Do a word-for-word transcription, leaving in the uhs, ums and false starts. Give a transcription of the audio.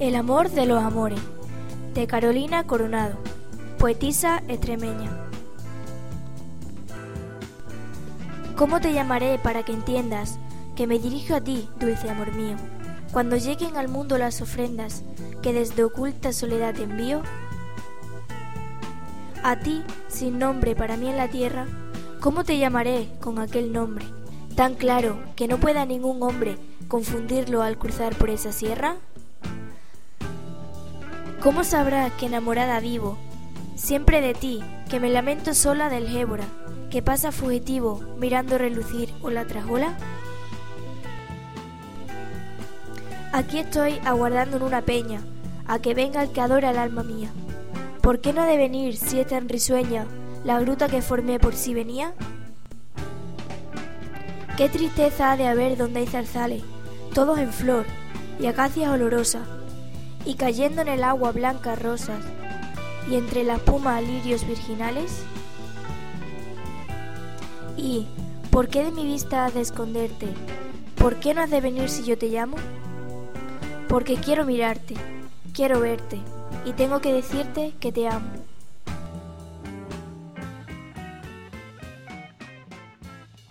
El amor de los amores, de Carolina Coronado, poetisa extremeña. ¿Cómo te llamaré para que entiendas que me dirijo a ti, dulce amor mío, cuando lleguen al mundo las ofrendas que desde oculta soledad te envío? A ti, sin nombre para mí en la tierra, ¿cómo te llamaré con aquel nombre, tan claro que no pueda ningún hombre confundirlo al cruzar por esa sierra? ¿Cómo sabrás que enamorada vivo, siempre de ti, que me lamento sola del Gébora, que pasa fugitivo mirando relucir ola tras ola? Aquí estoy aguardando en una peña, a que venga el que adora el alma mía. ¿Por qué no ha de venir, si es tan risueña, la gruta que formé por si venía? Qué tristeza ha de haber donde hay zarzales, todos en flor, y acacias olorosas, y cayendo en el agua blancas rosas, y entre la espuma lirios virginales. Y, ¿por qué de mi vista has de esconderte? ¿Por qué no has de venir si yo te llamo? Porque quiero mirarte, quiero verte, y tengo que decirte que te amo.